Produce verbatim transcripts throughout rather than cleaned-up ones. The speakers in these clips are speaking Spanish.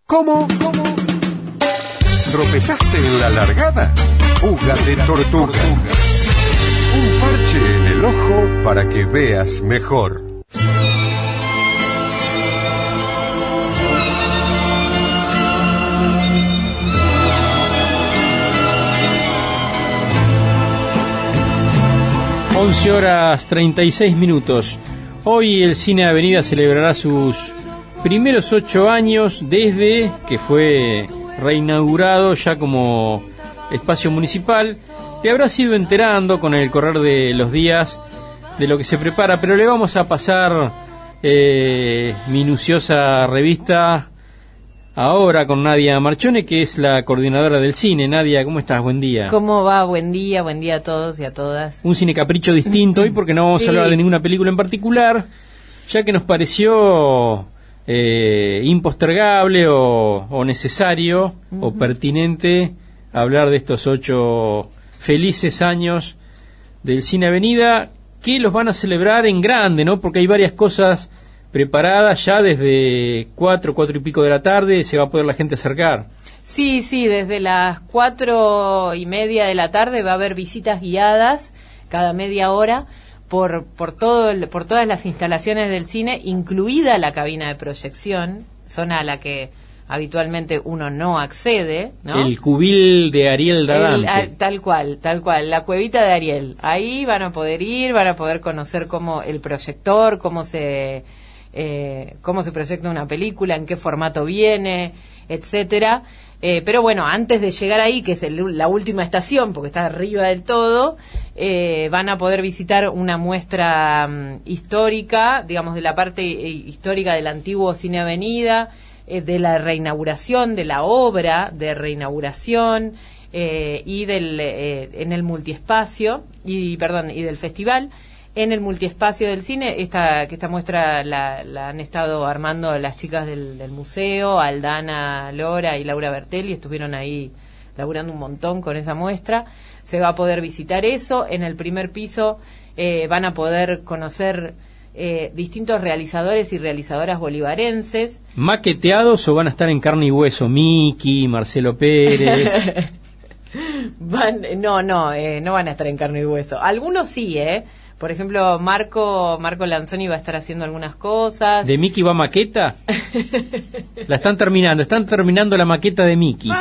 ¿Cómo? ¿Cómo? ¿Tropezaste en la largada? Fuga de tortuga. Un parche en el ojo para que veas mejor. once horas treinta y seis minutos. Hoy el Cine Avenida celebrará sus primeros ocho años desde que fue reinaugurado ya como espacio municipal. Te habrás ido enterando con el correr de los días de lo que se prepara, pero le vamos a pasar eh, minuciosa revista ahora con Nadia Marchone, que es la coordinadora del cine. Nadia, ¿cómo estás? Buen día. ¿Cómo va? Buen día, buen día a todos y a todas. Un cine capricho distinto hoy porque no vamos sí. a hablar de ninguna película en particular, ya que nos pareció eh, impostergable o, o necesario uh-huh. o pertinente hablar de estos ocho felices años del Cine Avenida, que los van a celebrar en grande, ¿no? Porque hay varias cosas preparadas ya desde cuatro, cuatro y pico de la tarde, se va a poder la gente acercar. Sí, sí, desde las cuatro y media de la tarde va a haber visitas guiadas cada media hora por por todo el, por todas las instalaciones del cine, incluida la cabina de proyección, zona a la que habitualmente uno no accede, ¿no? El cubil de Ariel Dadante. El, tal cual, tal cual, la cuevita de Ariel. Ahí van a poder ir, van a poder conocer cómo el proyector, cómo se eh, cómo se proyecta una película, en qué formato viene, etcétera. Eh, pero bueno, antes de llegar ahí, que es el, la última estación, porque está arriba del todo, eh, van a poder visitar una muestra um, histórica, digamos, de la parte eh, histórica del antiguo Cine Avenida, eh, de la reinauguración, de la obra de reinauguración eh, y del eh, en el multiespacio, y perdón, y del festival. En el multiespacio del cine, esta que esta muestra la, la han estado armando las chicas del, del museo, Aldana Lora y Laura Bertelli, estuvieron ahí laburando un montón con esa muestra. Se va a poder visitar eso. En el primer piso eh, van a poder conocer eh, distintos realizadores y realizadoras bolivarenses. ¿Maqueteados o van a estar en carne y hueso? Miki, Marcelo Pérez. van, no, no, eh, no van a estar en carne y hueso. Algunos sí, ¿eh? Por ejemplo, Marco Marco Lanzoni va a estar haciendo algunas cosas. ¿De Mickey va maqueta? La están terminando, están terminando la maqueta de Mickey.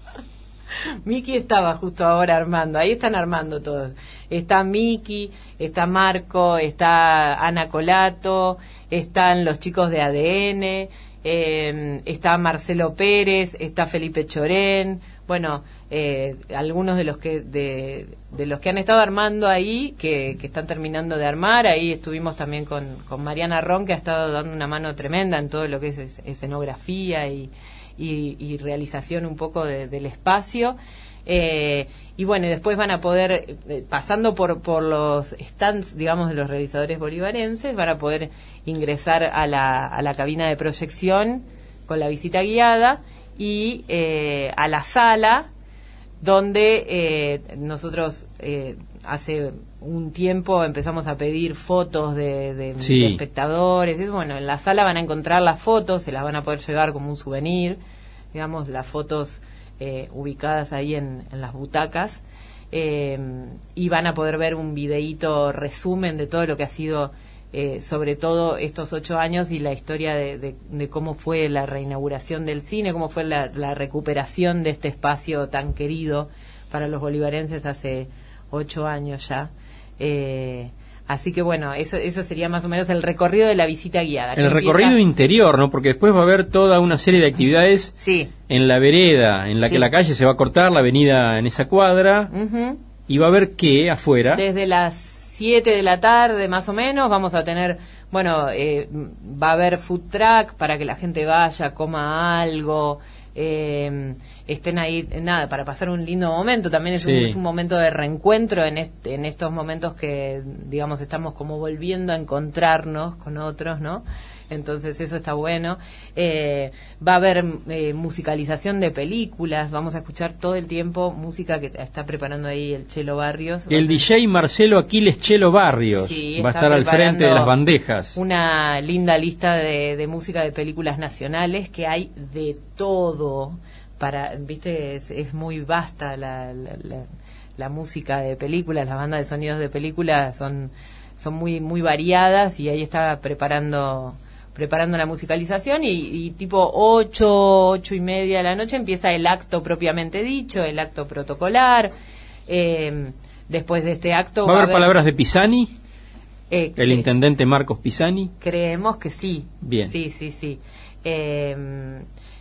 Mickey estaba justo ahora armando, ahí están armando todos. Está Mickey, está Marco, está Ana Colato, están los chicos de A D N, eh, está Marcelo Pérez, está Felipe Chorén. Bueno, eh, algunos de los que de, de los que han estado armando ahí, que, que están terminando de armar. Ahí estuvimos también con, con Mariana Ron, que ha estado dando una mano tremenda en todo lo que es escenografía y, y, y realización un poco de, del espacio. Eh, y bueno, y después van a poder, eh, pasando por, por los stands, digamos, de los realizadores bolivarenses, van a poder ingresar a la, a la cabina de proyección con la visita guiada y eh, a la sala donde eh, nosotros eh, hace un tiempo empezamos a pedir fotos de, de, sí. de espectadores. Es, bueno, en la sala van a encontrar las fotos, se las van a poder llevar como un souvenir, digamos, las fotos eh, ubicadas ahí en, en las butacas, eh, y van a poder ver un videíto resumen de todo lo que ha sido Eh, sobre todo estos ocho años y la historia de, de, de cómo fue la reinauguración del cine, cómo fue la, la recuperación de este espacio tan querido para los bolivarenses hace ocho años ya. Eh, así que bueno, eso, eso sería más o menos el recorrido de la visita guiada. El recorrido empieza... interior, ¿no? Porque después va a haber toda una serie de actividades sí. en la vereda, en la sí. que la calle se va a cortar, la avenida en esa cuadra, uh-huh. y va a haber ¿qué afuera? Desde las siete de la tarde más o menos vamos a tener, bueno, eh, va a haber food truck para que la gente vaya, coma algo, eh, estén ahí, nada, para pasar un lindo momento. También es, sí. un, es un momento de reencuentro en, este, en estos momentos que, digamos, estamos como volviendo a encontrarnos con otros, ¿no? entonces eso está bueno. Eh, va a haber eh, musicalización de películas, vamos a escuchar todo el tiempo música que está preparando ahí el Chelo Barrios. El D J Marcelo Aquiles Chelo Barrios sí, va a estar al frente de las bandejas. Una linda lista de, de música de películas nacionales, que hay de todo. Para, viste, es, es muy vasta la, la, la, la música de películas, las bandas de sonidos de películas son son muy muy variadas, y ahí está preparando preparando la musicalización, y, y tipo ocho, ocho y media de la noche empieza el acto propiamente dicho, el acto protocolar. Eh, después de este acto ¿Va a haber palabras de Pisani? Eh, ¿El intendente Marcos Pisani? Creemos que sí. Bien. Sí, sí, sí. Eh,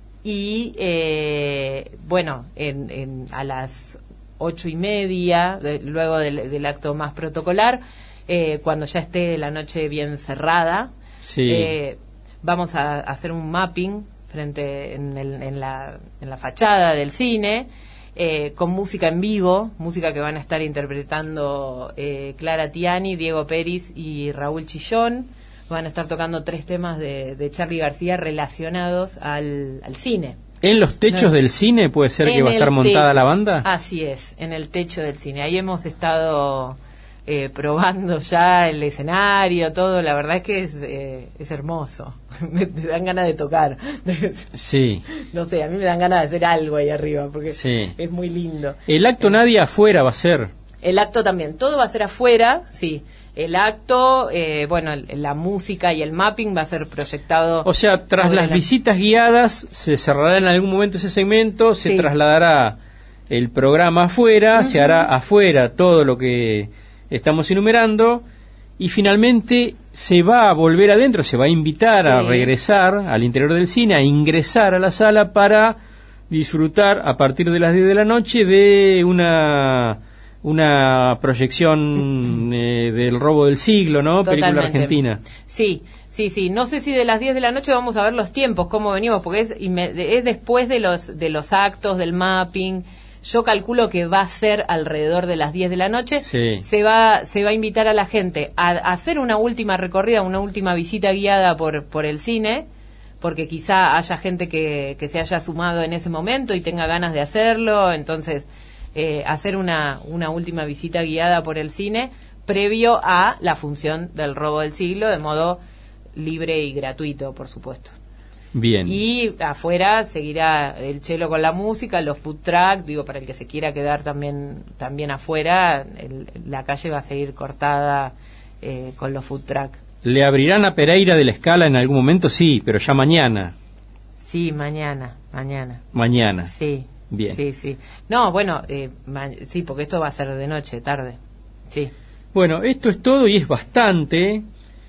y eh, bueno, en, en, a las ocho y media, de, luego del, del acto más protocolar, eh, cuando ya esté la noche bien cerrada, sí. eh, vamos a, a hacer un mapping frente en, el, en, la, en la fachada del cine, eh, con música en vivo, música que van a estar interpretando eh, Clara Tiani, Diego Peris y Raúl Chillón. Van a estar tocando tres temas de, de Charly García relacionados al, al cine. ¿En los techos no. del cine puede ser en que va a estar montada techo. la banda? Así es, en el techo del cine. Ahí hemos estado eh, probando ya el escenario, todo. La verdad es que es, eh, es hermoso. Me dan ganas de tocar. Sí. No sé, a mí me dan ganas de hacer algo ahí arriba, porque sí. es muy lindo. El acto eh, Nadia afuera va a ser. El acto también, todo va a ser afuera, sí. El acto, eh, bueno, la música y el mapping va a ser proyectado. O sea, tras las la... visitas guiadas, se cerrará en algún momento ese segmento, se sí. trasladará el programa afuera, uh-huh. se hará afuera todo lo que estamos enumerando, y finalmente se va a volver adentro, se va a invitar sí. a regresar al interior del cine, a ingresar a la sala para disfrutar a partir de las diez de la noche de una... una proyección eh, del robo del siglo, ¿no? Totalmente. Película argentina. Sí, sí, sí. No sé si de las diez de la noche vamos a ver los tiempos, cómo venimos, porque es, es después de los de los actos, del mapping. Yo calculo que va a ser alrededor de las diez de la noche. Sí. Se va se va a invitar a la gente a, a hacer una última recorrida, una última visita guiada por por el cine, porque quizá haya gente que, que se haya sumado en ese momento y tenga ganas de hacerlo, entonces... Eh, hacer una, una última visita guiada por el cine previo a la función del robo del siglo, de modo libre y gratuito, por supuesto. Bien. Y afuera seguirá el Chelo con la música, los food truck, digo, para el que se quiera quedar también también afuera, el, la calle va a seguir cortada eh, con los food truck. ¿Le abrirán a Pereira de la Escala en algún momento? Sí, pero ya mañana. Sí, mañana, mañana. Mañana. Sí. Bien. Sí, sí. No, bueno, eh, ma- sí, porque esto va a ser de noche, tarde. Sí. Bueno, esto es todo y es bastante,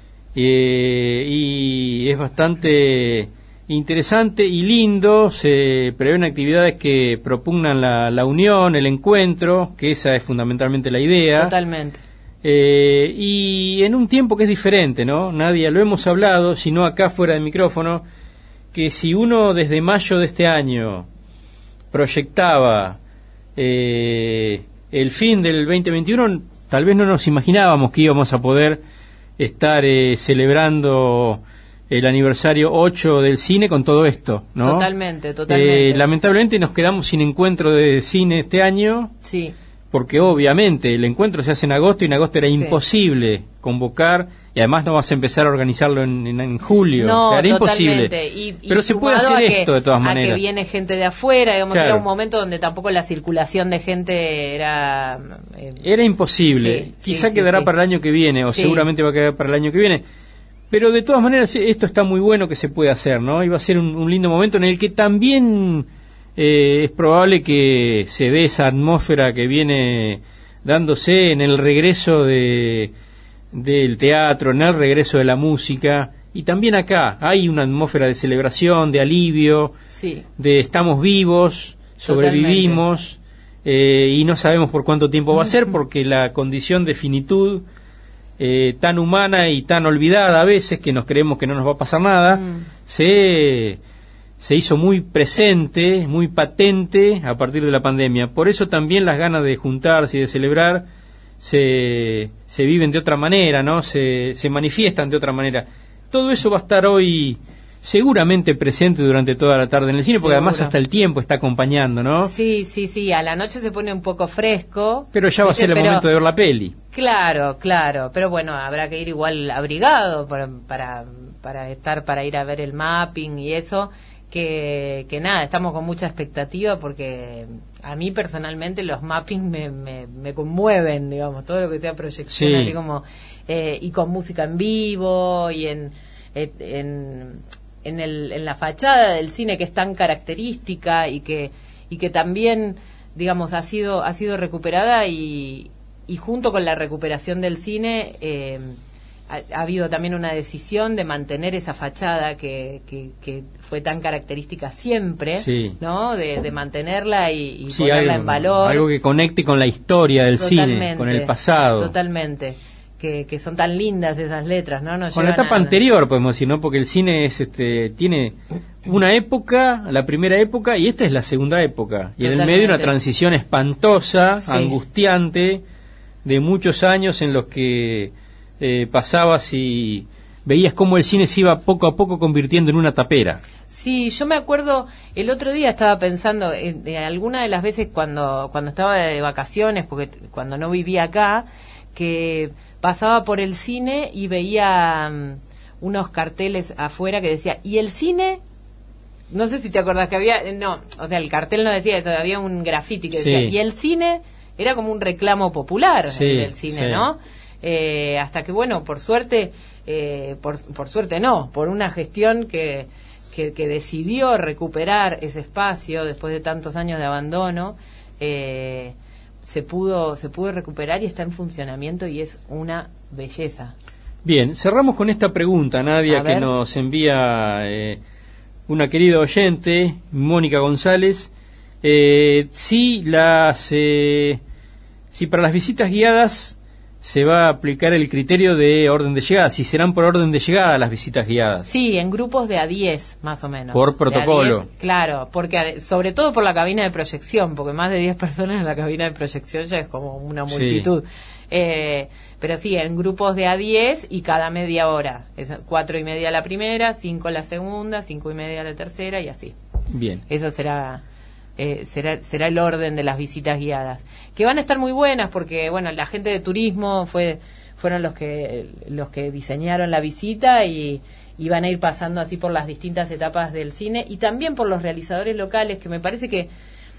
eh, y es bastante interesante y lindo. Se prevén actividades que propugnan la, la unión, el encuentro, que esa es fundamentalmente la idea. Totalmente. Eh, y en un tiempo que es diferente, ¿no? Nadie lo hemos hablado, sino acá fuera de micrófono, que si uno desde mayo de este año proyectaba eh, el fin del veinte veintiuno, tal vez no nos imaginábamos que íbamos a poder estar eh, celebrando el aniversario ocho del cine con todo esto, ¿no? Totalmente, totalmente. Eh, lamentablemente nos quedamos sin encuentro de cine este año. Sí. Porque obviamente el encuentro se hace en agosto y en agosto era sí. imposible convocar, y además no vas a empezar a organizarlo en, en, en julio. No, o sea, era totalmente. imposible. Y, y pero se puede hacer que, esto de todas maneras. A que viene gente de afuera, digamos, claro. Era un momento donde tampoco la circulación de gente era... Eh, era imposible. Sí, Quizá sí, quedará sí, sí. para el año que viene, o sí. seguramente va a quedar para el año que viene. Pero de todas maneras esto está muy bueno que se puede hacer, ¿no? Y va a ser un, un lindo momento en el que también eh, es probable que se dé esa atmósfera que viene dándose en el regreso de del teatro, en el regreso de la música, y también acá hay una atmósfera de celebración, de alivio, sí. de estamos vivos, sobrevivimos, eh, y no sabemos por cuánto tiempo va a ser, porque la condición de finitud eh, tan humana y tan olvidada a veces, que nos creemos que no nos va a pasar nada, mm. se se hizo muy presente, muy patente a partir de la pandemia. Por eso también las ganas de juntarse y de celebrar se, se viven de otra manera, ¿no? Se, se manifiestan de otra manera. todo eso va a estar hoy seguramente presente durante toda la tarde en el cine, porque Seguro. además hasta el tiempo está acompañando, ¿no? Sí, sí, sí, a la noche se pone un poco fresco. Pero ya va a ¿viste? ser el Pero, momento de ver la peli. Claro, claro, pero bueno, habrá que ir igual abrigado para, para, para estar, para ir a ver el mapping y eso, que, que nada, estamos con mucha expectativa porque a mí personalmente los mappings me, me, me conmueven, digamos, todo lo que sea proyección, Sí. así como, eh, y con música en vivo y en... en En, el, en la fachada del cine que es tan característica y que y que también digamos ha sido ha sido recuperada y, y junto con la recuperación del cine eh, ha, ha habido también una decisión de mantener esa fachada que, que, que fue tan característica siempre, Sí. ¿no? De, de mantenerla y, y Sí, ponerla algo, en valor. algo que conecte con la historia del Totalmente, cine, con el pasado. Totalmente. Que, que son tan lindas esas letras, ¿no? Nos Con la llevan etapa a- anterior, podemos decir, ¿no? Porque el cine es, este, tiene una época, la primera época, y esta es la segunda época. Y en el Totalmente. medio una transición espantosa, Sí. angustiante, de muchos años en los que eh, pasabas y veías cómo el cine se iba poco a poco convirtiendo en una tapera. Sí, yo me acuerdo, el otro día estaba pensando, en, en alguna de las veces cuando, cuando estaba de vacaciones, porque cuando no vivía acá, que pasaba por el cine y veía um, unos carteles afuera que decía, ¿y el cine? No sé si te acordás que había, no, o sea, el cartel no decía eso, había un graffiti que decía, Sí. ¿y el cine? Era como un reclamo popular Sí, del cine, sí. ¿no? Eh, hasta que, bueno, por suerte, eh, por, por suerte no, por una gestión que, que, que decidió recuperar ese espacio después de tantos años de abandono, eh, se pudo se pudo recuperar y está en funcionamiento y es una belleza. Bien, cerramos con esta pregunta, Nadia, A que ver. nos envía eh, una querida oyente, Mónica González. Eh, si las eh, si para las visitas guiadas se va a aplicar el criterio de orden de llegada, si serán por orden de llegada las visitas guiadas. Sí, en grupos de a diez más o menos. Por De a protocolo. diez, claro, porque a- sobre todo por la cabina de proyección, porque más de diez personas en la cabina de proyección ya es como una Sí. multitud. Eh, pero sí, en grupos de a diez y cada media hora. Es cuatro y media la primera, cinco la segunda, cinco y media la tercera y así. Bien. Eso será, eh, será será el orden de las visitas guiadas, que van a estar muy buenas porque bueno, la gente de turismo fue fueron los que los que diseñaron la visita y, y van a ir pasando así por las distintas etapas del cine y también por los realizadores locales, que me parece que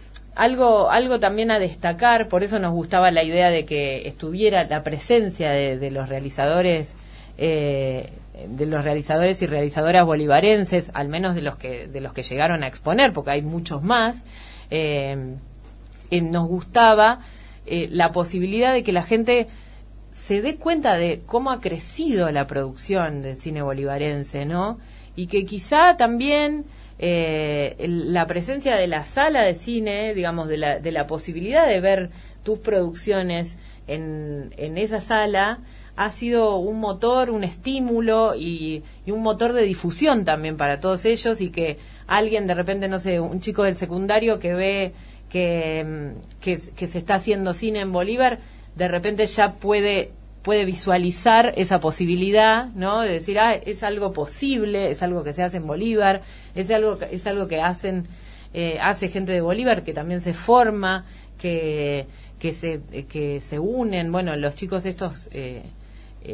algo algo también a destacar, por eso nos gustaba la idea de que estuviera la presencia de, de los realizadores eh, de los realizadores y realizadoras bolivarenses, al menos de los que de los que llegaron a exponer, porque hay muchos más. Eh, eh, nos gustaba eh, la posibilidad de que la gente se dé cuenta de cómo ha crecido la producción del cine bolivarense, ¿no? Y que quizá también eh, el- la presencia de la sala de cine, digamos, de la, de la posibilidad de ver tus producciones en, en esa sala, ha sido un motor, un estímulo y, y un motor de difusión también para todos ellos, y que alguien de repente, no sé, un chico del secundario que ve que, mm, que, que se está haciendo cine en Bolívar, de repente ya puede puede visualizar esa posibilidad, ¿no? De decir, ah, es algo posible, es algo que se hace en Bolívar, es algo que, es algo que hacen eh, hace gente de Bolívar, que también se forma, que que se que se unen, bueno, los chicos estos eh, eh,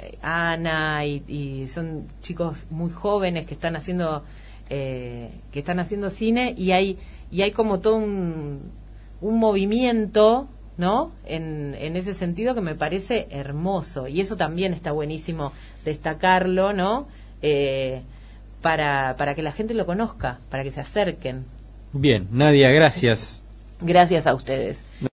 Ana y, y son chicos muy jóvenes que están haciendo eh, que están haciendo cine, y hay y hay como todo un, un movimiento, ¿no? En, en ese sentido, que me parece hermoso, y eso también está buenísimo destacarlo, ¿no? Eh, para para que la gente lo conozca, para que se acerquen. Bien, Nadia, gracias. Gracias a ustedes.